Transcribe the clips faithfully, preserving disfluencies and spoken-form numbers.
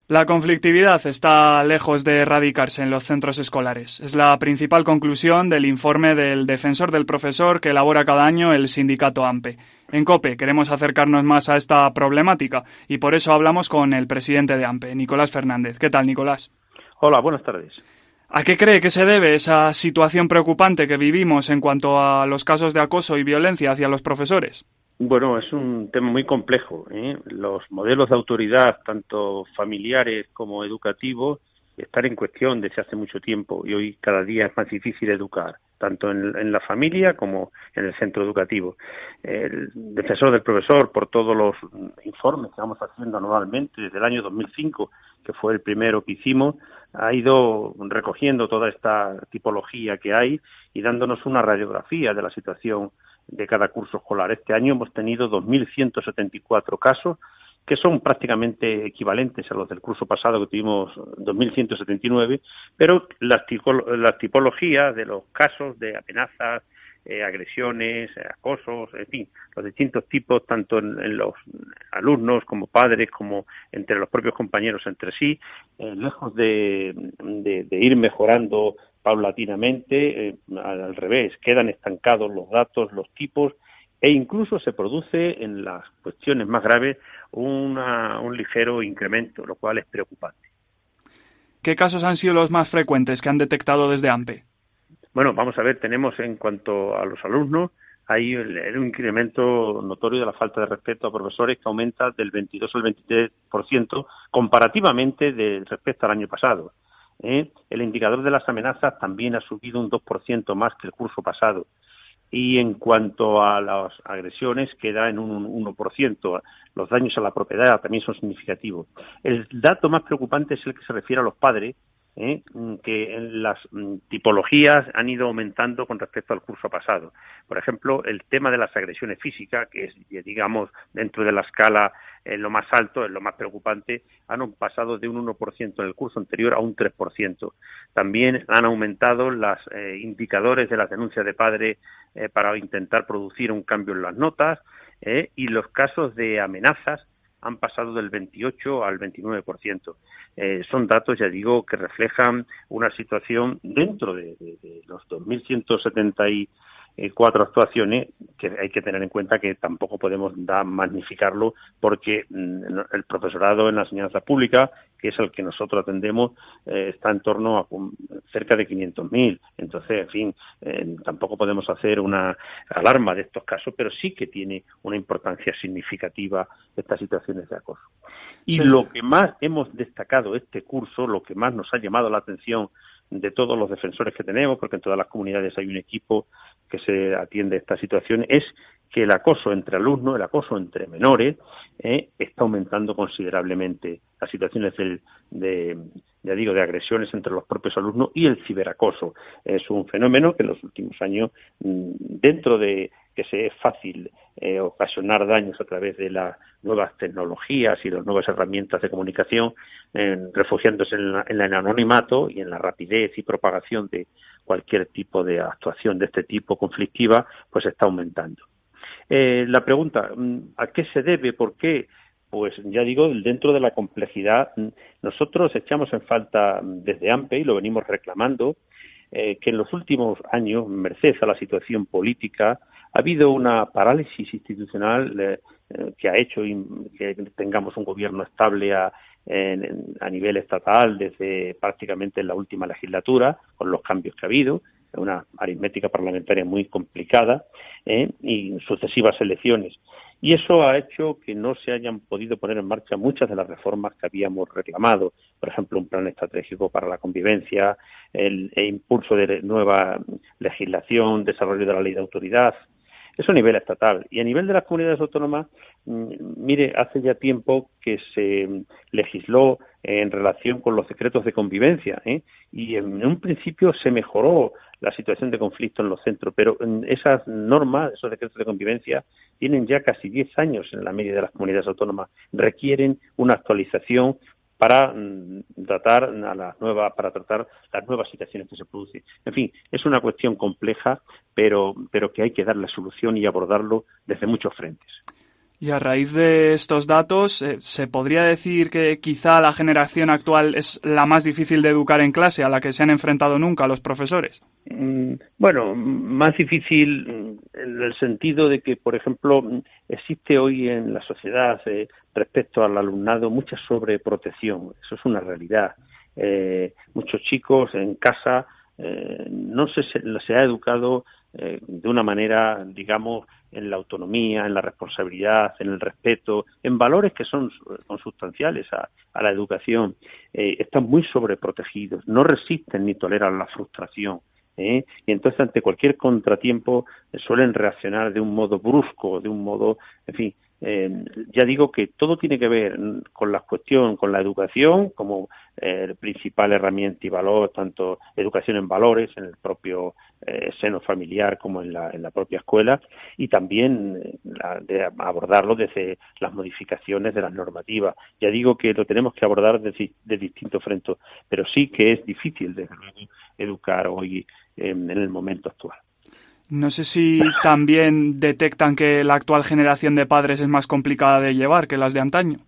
La conflictividad está lejos de erradicarse en los centros escolares. Es la principal conclusión del informe del Defensor del Profesor que elabora cada año el sindicato AMPE. En COPE queremos acercarnos más a esta problemática y por eso hablamos con el presidente de AMPE, Nicolás Fernández. ¿Qué tal, Nicolás? Hola, buenas tardes. ¿A qué cree que se debe esa situación preocupante que vivimos en cuanto a los casos de acoso y violencia hacia los profesores? Bueno, es un tema muy complejo, ¿eh? Los modelos de autoridad, tanto familiares como educativos, están en cuestión desde hace mucho tiempo y hoy cada día es más difícil educar, tanto en, en la familia como en el centro educativo. El Defensor del Profesor, por todos los informes que vamos haciendo anualmente desde el año dos mil cinco, que fue el primero que hicimos, ha ido recogiendo toda esta tipología que hay y dándonos una radiografía de la situación de cada curso escolar. Este año hemos tenido dos mil ciento setenta y cuatro casos, que son prácticamente equivalentes a los del curso pasado, que tuvimos dos mil ciento setenta y nueve, pero las, las tipologías de los casos de amenazas, eh, agresiones, eh, acosos, en fin, los distintos tipos, tanto en, en los alumnos como padres, como entre los propios compañeros entre sí, eh, lejos de, de, de ir mejorando paulatinamente, eh, al revés, quedan estancados los datos, los tipos, e incluso se produce en las cuestiones más graves una, un ligero incremento, lo cual es preocupante. ¿Qué casos han sido los más frecuentes que han detectado desde AMPE? Bueno, vamos a ver, tenemos en cuanto a los alumnos, hay un incremento notorio de la falta de respeto a profesores que aumenta del veintidós al veintitrés por ciento comparativamente de, respecto al año pasado. ¿eh? El indicador de las amenazas también ha subido un dos por ciento más que el curso pasado. Y en cuanto a las agresiones, queda en un uno por ciento. Los daños a la propiedad también son significativos. El dato más preocupante es el que se refiere a los padres, ¿eh? que en las tipologías han ido aumentando con respecto al curso pasado. Por ejemplo, el tema de las agresiones físicas, que es, digamos, dentro de la escala en lo más alto, en lo más preocupante, han pasado de un uno por ciento en el curso anterior a un tres por ciento. También han aumentado los eh, indicadores de las denuncias de padres eh, para intentar producir un cambio en las notas, eh, y los casos de amenazas han pasado del veintiocho al veintinueve por ciento. Eh, son datos, ya digo, que reflejan una situación dentro de, de, de los dos mil ciento setenta y cuatro actuaciones, que hay que tener en cuenta que tampoco podemos dar, magnificarlo, porque mm, el profesorado en la enseñanza pública, que es el que nosotros atendemos, eh, está en torno a um, cerca de quinientos mil. Entonces, en fin, eh, tampoco podemos hacer una alarma de estos casos, pero sí que tiene una importancia significativa estas situaciones de acoso. Y sí. Lo que más hemos destacado este curso, lo que más nos ha llamado la atención de todos los defensores que tenemos, porque en todas las comunidades hay un equipo que se atiende a esta situación, es que el acoso entre alumnos, el acoso entre menores, eh, está aumentando considerablemente. Las situaciones del, de, ya digo, de agresiones entre los propios alumnos y el ciberacoso. Es un fenómeno que en los últimos años, dentro de que se es fácil eh, ocasionar daños a través de las nuevas tecnologías y las nuevas herramientas de comunicación, eh, refugiándose en, la, en el anonimato y en la rapidez y propagación de cualquier tipo de actuación de este tipo conflictiva, pues está aumentando. Eh, la pregunta, ¿a qué se debe? ¿Por qué? Pues ya digo, dentro de la complejidad, nosotros echamos en falta desde AMPE, y lo venimos reclamando, eh, que en los últimos años, merced a la situación política, ha habido una parálisis institucional eh, eh, que ha hecho que tengamos un gobierno estable a, en, a nivel estatal desde prácticamente la última legislatura, con los cambios que ha habido, una aritmética parlamentaria muy complicada, eh, y sucesivas elecciones. Y eso ha hecho que no se hayan podido poner en marcha muchas de las reformas que habíamos reclamado. Por ejemplo, un plan estratégico para la convivencia, el, el impulso de nueva legislación, desarrollo de la ley de autoridad. Eso a nivel estatal. Y a nivel de las comunidades autónomas, mire, hace ya tiempo que se legisló en relación con los decretos de convivencia, ¿eh? y en un principio se mejoró la situación de conflicto en los centros, pero esas normas, esos decretos de convivencia, tienen ya casi diez años en la media de las comunidades autónomas. Requieren una actualización para tratar a las nuevas, para tratar las nuevas situaciones que se producen. En fin, es una cuestión compleja, pero, pero que hay que darle solución y abordarlo desde muchos frentes. Y a raíz de estos datos, eh, ¿se podría decir que quizá la generación actual es la más difícil de educar en clase, a la que se han enfrentado nunca los profesores? Mm, Bueno, más difícil en el sentido de que, por ejemplo, existe hoy en la sociedad eh, respecto al alumnado mucha sobreprotección. Eso es una realidad. Eh, muchos chicos en casa eh, no se, se ha educado eh, de una manera, digamos, en la autonomía, en la responsabilidad, en el respeto, en valores que son consustanciales a, a la educación. Eh, están muy sobreprotegidos, no resisten ni toleran la frustración. ¿Eh? Y entonces ante cualquier contratiempo eh, suelen reaccionar de un modo brusco, de un modo, en fin, eh, ya digo que todo tiene que ver con la cuestión, con la educación como eh, principal herramienta y valor, tanto educación en valores en el propio eh, seno familiar como en la, en la propia escuela, y también eh, la, de abordarlo desde las modificaciones de las normativas. Ya digo que lo tenemos que abordar de, de distintos frentes, pero sí que es difícil, desde luego, educar hoy eh, en el momento actual. No sé si también detectan que la actual generación de padres es más complicada de llevar que las de antaño.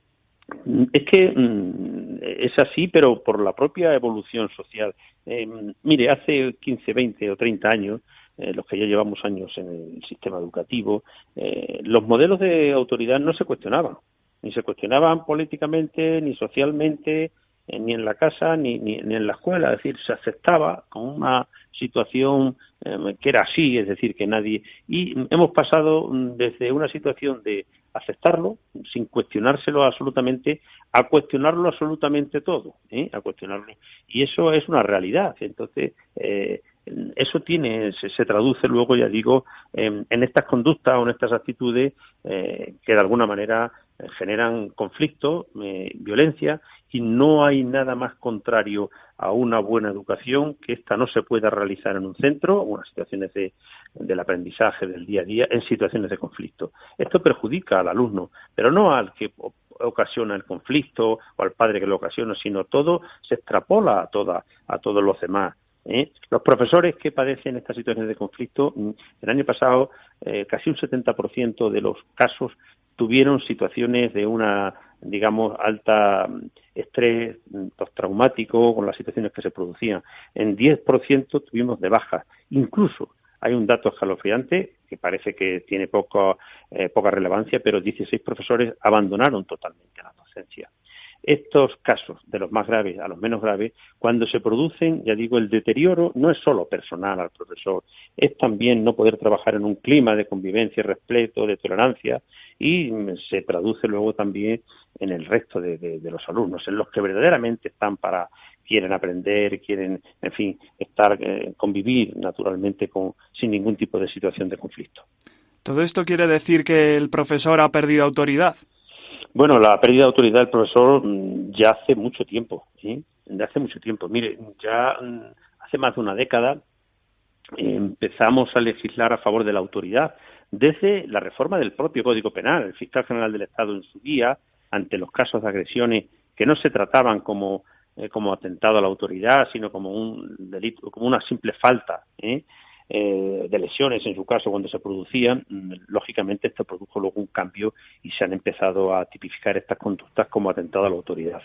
Es que mm, es así, pero por la propia evolución social. Eh, mire, hace quince, veinte o treinta años, eh, los que ya llevamos años en el sistema educativo, eh, los modelos de autoridad no se cuestionaban. Ni se cuestionaban políticamente, ni socialmente, eh, ni en la casa, ni, ni, ni en la escuela. Es decir, se aceptaba como una situación eh, que era así, es decir, que nadie... Y hemos pasado desde una situación de aceptarlo, sin cuestionárselo absolutamente, a cuestionarlo absolutamente todo, ¿eh? a cuestionarlo. Y eso es una realidad. Entonces, eh, eso tiene, se, se traduce luego, ya digo, en, en estas conductas o en estas actitudes eh, que de alguna manera eh, generan conflicto, eh, violencia, y no hay nada más contrario a una buena educación que esta no se pueda realizar en un centro, o en situaciones de, del aprendizaje del día a día, en situaciones de conflicto. Esto perjudica al alumno, pero no al que ocasiona el conflicto o al padre que lo ocasiona, sino todo se extrapola a, toda, a todos los demás. ¿Eh? Los profesores que padecen estas situaciones de conflicto, el año pasado eh, casi un setenta por ciento de los casos tuvieron situaciones de una, digamos, alta estrés postraumático con las situaciones que se producían. En diez por ciento tuvimos de bajas. Incluso hay un dato escalofriante que parece que tiene poco, eh, poca relevancia, pero dieciséis profesores abandonaron totalmente la docencia. Estos casos, de los más graves a los menos graves, cuando se producen, ya digo, el deterioro no es solo personal al profesor, es también no poder trabajar en un clima de convivencia, respeto, de tolerancia, y se traduce luego también en el resto de, de, de los alumnos, en los que verdaderamente están para, quieren aprender, quieren, en fin, estar, eh, convivir naturalmente con, sin ningún tipo de situación de conflicto. ¿Todo esto quiere decir que el profesor ha perdido autoridad? Bueno, la pérdida de autoridad del profesor ya hace mucho tiempo, ¿sí? Ya hace mucho tiempo. Mire, ya hace más de una década eh, empezamos a legislar a favor de la autoridad desde la reforma del propio Código Penal. El fiscal general del Estado en su día, ante los casos de agresiones que no se trataban como eh, como atentado a la autoridad, sino como un delito, como una simple falta, ¿eh? Eh, de lesiones en su caso cuando se producían, lógicamente esto produjo luego un cambio y se han empezado a tipificar estas conductas como atentado a la autoridad.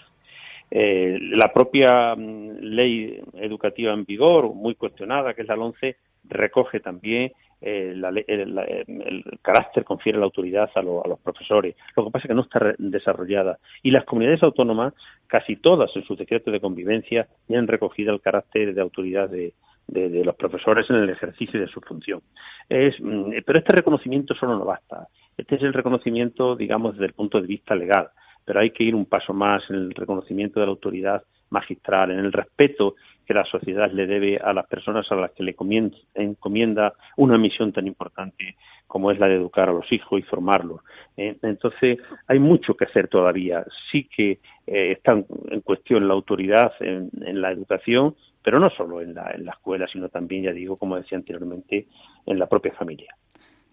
Eh, la propia mm, ley educativa en vigor, muy cuestionada, que es la LOMCE, recoge también eh, la, el, la, el carácter, confiere la autoridad a, lo, a los profesores. Lo que pasa es que no está re- desarrollada. Y las comunidades autónomas, casi todas en sus decretos de convivencia, ya han recogido el carácter de autoridad de De, de los profesores en el ejercicio de su función. Es, pero este reconocimiento solo no basta. Este es el reconocimiento, digamos, desde el punto de vista legal, pero hay que ir un paso más en el reconocimiento de la autoridad magistral, en el respeto que la sociedad le debe a las personas a las que le encomienda una misión tan importante como es la de educar a los hijos y formarlos. Eh, entonces, hay mucho que hacer todavía. Sí que eh, está en cuestión la autoridad en, en la educación, pero no solo en la, en la escuela, sino también, ya digo, como decía anteriormente, en la propia familia.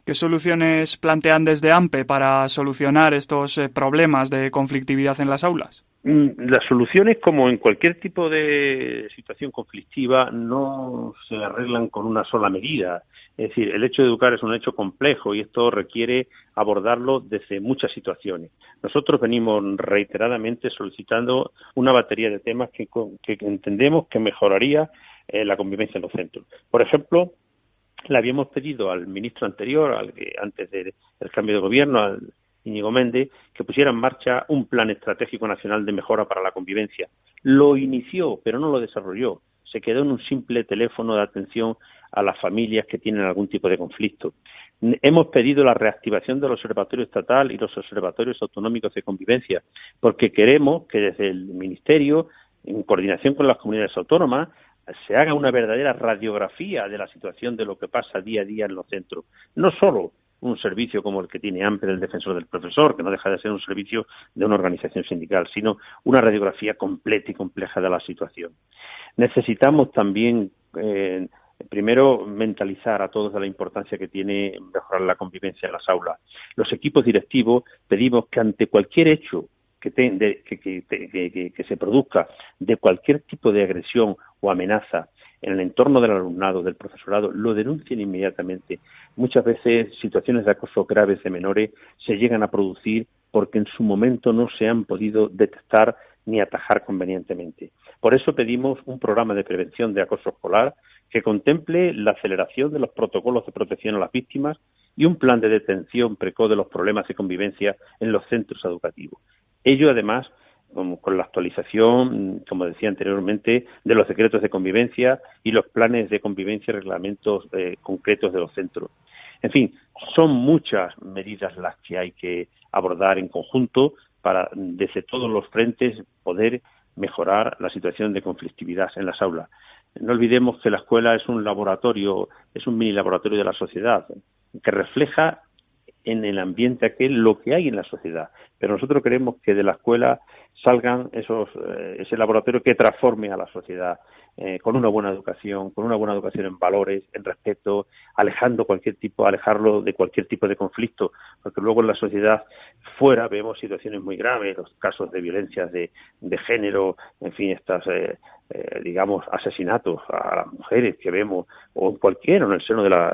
¿Qué soluciones plantean desde AMPE para solucionar estos eh, problemas de conflictividad en las aulas? Las soluciones, como en cualquier tipo de situación conflictiva, no se arreglan con una sola medida. Es decir, el hecho de educar es un hecho complejo y esto requiere abordarlo desde muchas situaciones. Nosotros venimos reiteradamente solicitando una batería de temas que, que entendemos que mejoraría eh, la convivencia en los centros. Por ejemplo, le habíamos pedido al ministro anterior, al que antes del cambio de gobierno, al Íñigo Méndez, que pusiera en marcha un plan estratégico nacional de mejora para la convivencia. Lo inició, pero no lo desarrolló. Se quedó en un simple teléfono de atención a las familias que tienen algún tipo de conflicto. Hemos pedido la reactivación del Observatorio Estatal y los observatorios autonómicos de convivencia, porque queremos que desde el Ministerio, en coordinación con las comunidades autónomas, se haga una verdadera radiografía de la situación de lo que pasa día a día en los centros. No solo un servicio como el que tiene AMPE del Defensor del Profesor, que no deja de ser un servicio de una organización sindical, sino una radiografía completa y compleja de la situación. Necesitamos también, eh, primero, mentalizar a todos de la importancia que tiene mejorar la convivencia en las aulas. Los equipos directivos pedimos que ante cualquier hecho que, te, de, que, que, que, que, que se produzca de cualquier tipo de agresión o amenaza en el entorno del alumnado, del profesorado, lo denuncien inmediatamente. Muchas veces situaciones de acoso graves de menores se llegan a producir porque en su momento no se han podido detectar ni atajar convenientemente. Por eso pedimos un programa de prevención de acoso escolar que contemple la aceleración de los protocolos de protección a las víctimas y un plan de detención precoz de los problemas de convivencia en los centros educativos. Ello, además, con la actualización, como decía anteriormente, de los decretos de convivencia y los planes de convivencia y reglamentos eh, concretos de los centros. En fin, son muchas medidas las que hay que abordar en conjunto para, desde todos los frentes, poder mejorar la situación de conflictividad en las aulas. No olvidemos que la escuela es un laboratorio, es un mini laboratorio de la sociedad, que refleja en el ambiente aquel lo que hay en la sociedad. Pero nosotros queremos que de la escuela salgan esos eh, ese laboratorio que transforme a la sociedad eh, con una buena educación, con una buena educación en valores, en respeto, alejando cualquier tipo, alejarlo de cualquier tipo de conflicto, porque luego en la sociedad fuera vemos situaciones muy graves, los casos de violencias de, de género, en fin, estas eh, eh, digamos asesinatos a las mujeres que vemos, o en cualquiera, en el seno de la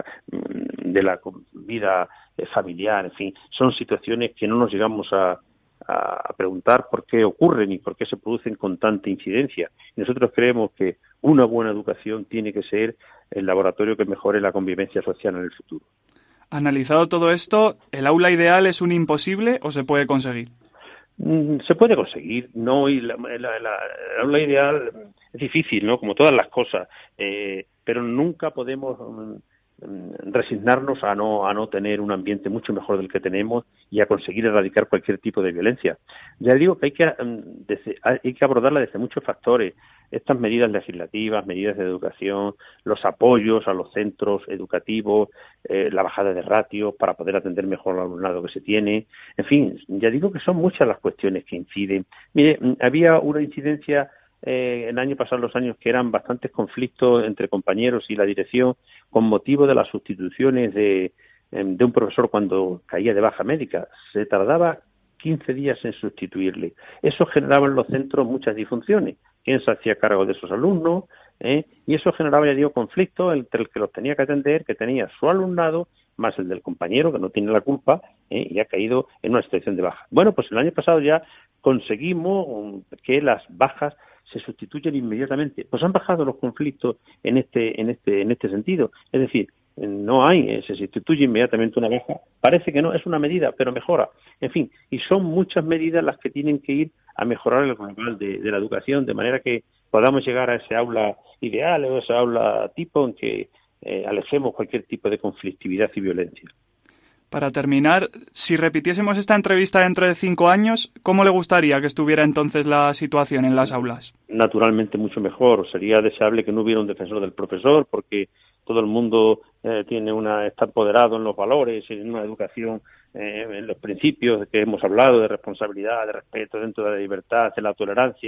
de la vida familiar, en fin, son situaciones que no nos llegamos a a preguntar por qué ocurren y por qué se producen con tanta incidencia. Y nosotros creemos que una buena educación tiene que ser el laboratorio que mejore la convivencia social en el futuro. Analizado todo esto, ¿el aula ideal es un imposible o se puede conseguir? Se puede conseguir, no, y la, la, la, la aula ideal es difícil, ¿no? Como todas las cosas, eh, pero nunca podemos um, resignarnos a no a no tener un ambiente mucho mejor del que tenemos y a conseguir erradicar cualquier tipo de violencia. Ya digo que hay que desde, hay que abordarla desde muchos factores. Estas medidas legislativas, medidas de educación, los apoyos a los centros educativos, eh, la bajada de ratios para poder atender mejor al alumnado que se tiene. En fin, ya digo que son muchas las cuestiones que inciden. Mire, había una incidencia Eh, el año pasado, los años que eran bastantes conflictos entre compañeros y la dirección con motivo de las sustituciones de, de un profesor cuando caía de baja médica. Se tardaba quince días en sustituirle. Eso generaba en los centros muchas disfunciones. ¿Quién se hacía cargo de esos alumnos? ¿Eh? Y eso generaba, ya digo, conflictos entre el que los tenía que atender, que tenía su alumnado, más el del compañero, que no tiene la culpa, ¿eh? y ha caído en una situación de baja. Bueno, pues el año pasado ya conseguimos que las bajas se sustituyen inmediatamente. Pues han bajado los conflictos en este en este en este sentido. Es decir, no hay, se sustituye inmediatamente una baja. Parece que no, es una medida, pero mejora. En fin, y son muchas medidas las que tienen que ir a mejorar el global de, de la educación, de manera que podamos llegar a ese aula ideal o ese aula tipo en que eh, alejemos cualquier tipo de conflictividad y violencia. Para terminar, si repitiésemos esta entrevista dentro de cinco años, ¿cómo le gustaría que estuviera entonces la situación en las aulas? Naturalmente mucho mejor. Sería deseable que no hubiera un defensor del profesor, porque todo el mundo eh, tiene una está empoderado en los valores, en una educación, eh, en los principios que hemos hablado de responsabilidad, de respeto dentro de la libertad, de la tolerancia,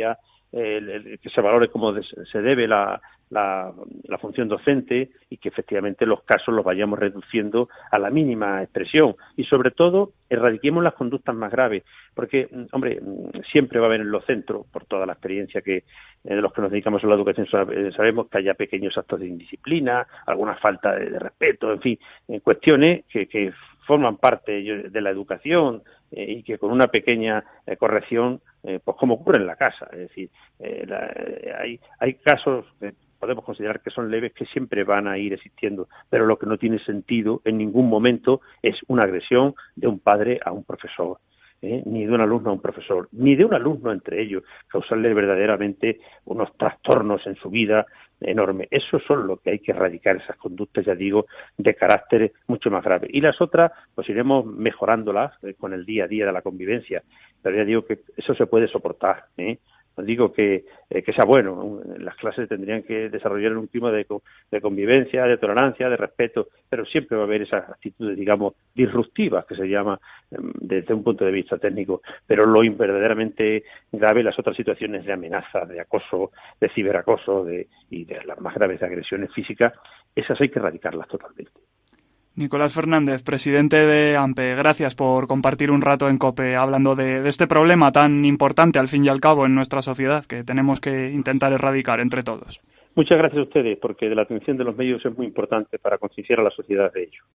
el, el, que se valore como de, se debe la, la, la función docente y que efectivamente los casos los vayamos reduciendo a la mínima expresión y sobre todo erradiquemos las conductas más graves, porque, hombre, siempre va a haber en los centros, por toda la experiencia que eh, de los que nos dedicamos a la educación sabemos que haya pequeños actos de indisciplina, alguna falta de, de respeto, en fin, en cuestiones que, que forman parte de la educación eh, y que con una pequeña eh, corrección, eh, pues como ocurre en la casa, es decir, eh, la, eh, hay, hay casos que podemos considerar que son leves que siempre van a ir existiendo, pero lo que no tiene sentido en ningún momento es una agresión de un padre a un profesor. ¿Eh? Ni de un alumno a un profesor, ni de un alumno entre ellos, causarle verdaderamente unos trastornos en su vida enormes. Eso son lo que hay que erradicar, esas conductas, ya digo, de carácter mucho más grave. Y las otras, pues iremos mejorándolas eh, con el día a día de la convivencia, pero ya digo que eso se puede soportar, ¿eh? No digo que, eh, que sea bueno, las clases tendrían que desarrollar un clima de, de convivencia, de tolerancia, de respeto, pero siempre va a haber esas actitudes, digamos, disruptivas, que se llama desde un punto de vista técnico, pero lo verdaderamente grave, las otras situaciones de amenaza, de acoso, de ciberacoso de, y de las más graves de agresiones físicas, esas hay que erradicarlas totalmente. Nicolás Fernández, presidente de AMPE, gracias por compartir un rato en COPE hablando de, de este problema tan importante al fin y al cabo en nuestra sociedad que tenemos que intentar erradicar entre todos. Muchas gracias a ustedes, porque la atención de los medios es muy importante para concienciar a la sociedad de ello.